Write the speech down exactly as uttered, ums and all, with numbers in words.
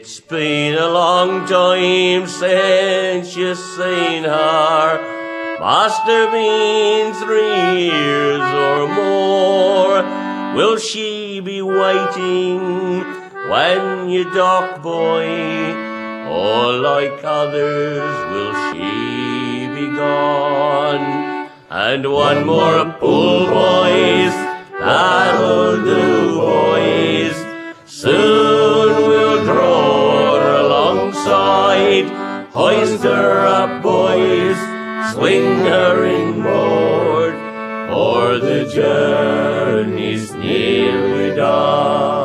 It's been a long time since you seen her. Must have been three years or more. Will she be waiting when you dock, boy? Or like others will she be gone? And one more pull, boys, that'll do, boys. Soon we'll draw her alongside. Hoist her up, boys, swing her inboard, for the journey's nearly done.